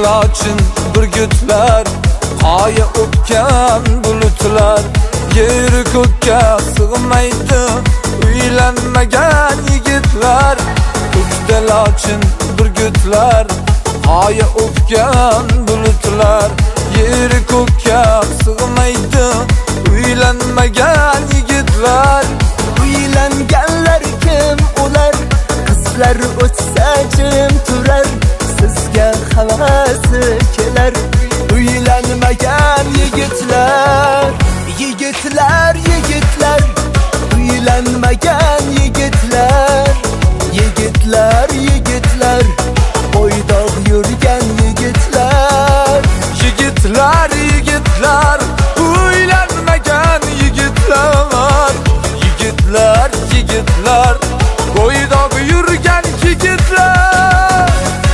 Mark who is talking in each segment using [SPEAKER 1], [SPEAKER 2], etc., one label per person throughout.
[SPEAKER 1] lochin burgutlar, qoya o'pgan bulutlar, yeri ko'kka sig'maydi uylanmagan yigitlar. Ko'kda lochin burgutlar, qoya o'pgan bulutlar, yeri ko'kka sig'maydi uylanmagan yigitlar.
[SPEAKER 2] Uylanganlar kim ular? Qizlar o'tsa jim turar, sizga havasi kelar. Uylanmagan yigitlar, yigitlar, yigitlar, uylanmagan yigitlar, yigitlar, yigitlar, bo'ydoq yurgan yigitlar,
[SPEAKER 1] yigitlar, yigitlar, uylanmagan yigitlar, yigitlar, yigitlar, bo'ydoq yurgan yigitlar.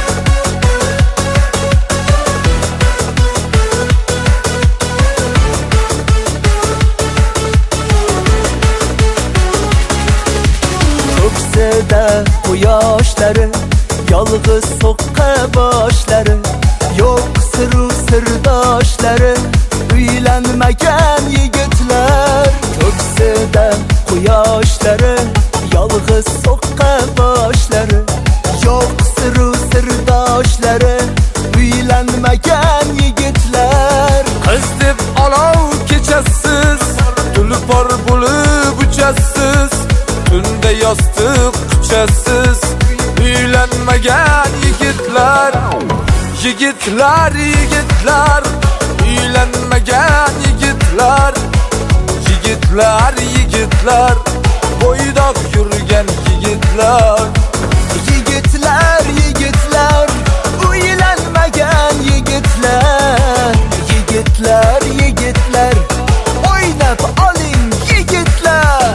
[SPEAKER 2] Ko'ksida quyoshlari, yolg'iz so'qqa boshlari, yo'q siru sirdoshlari, uylanmagan yigitlar. Ko'ksida quyoshlari, yolg'iz so'qqa boshlari, yo'q siru sirdoshlari, uylanmagan yigitlar.
[SPEAKER 1] Qiz deb olov kechasiz, tulpor bo'lib uchasiz, tunda yostiq quchasiz, uylanmagan yigitlar. Yigitlar, yigitlar, uylanmagan yigitlar, yigitlar, yigitlar, bo'ydoq yurgan yigitlar.
[SPEAKER 2] Yigitlar, yigitlar, uylanmagan yigitlar, yigitlar, yigitlar, o'ynab oling yigitlar.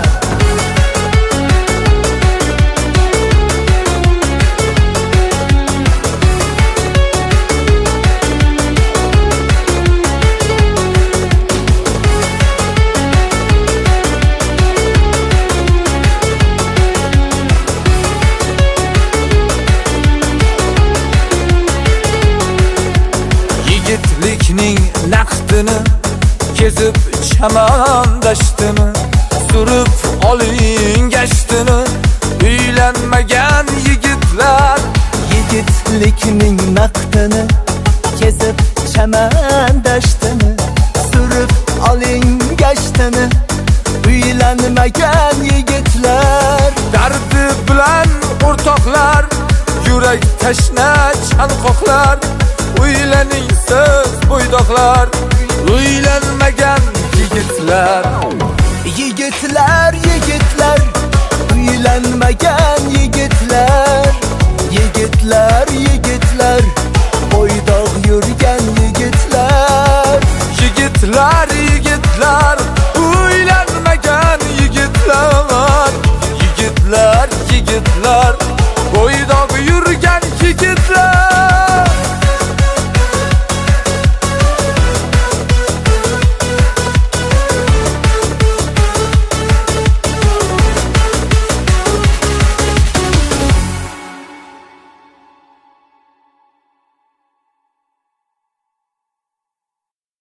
[SPEAKER 1] Yigitlikning naqdini kezib chaman dashtini, surib oling gashtini, uylanmagan yigitlar.
[SPEAKER 2] Yigitlikning naqdini kezib chaman dashtini, surib oling gashtini, uylanmagan yigitlar.
[SPEAKER 1] Dardi bilan o'rtoqlar, yurak tashna chanqoqlar, uylaning siz bo'ydoqlar, uylanmagan yigitlar.
[SPEAKER 2] Yigitlar, yigitlar, uylanmagan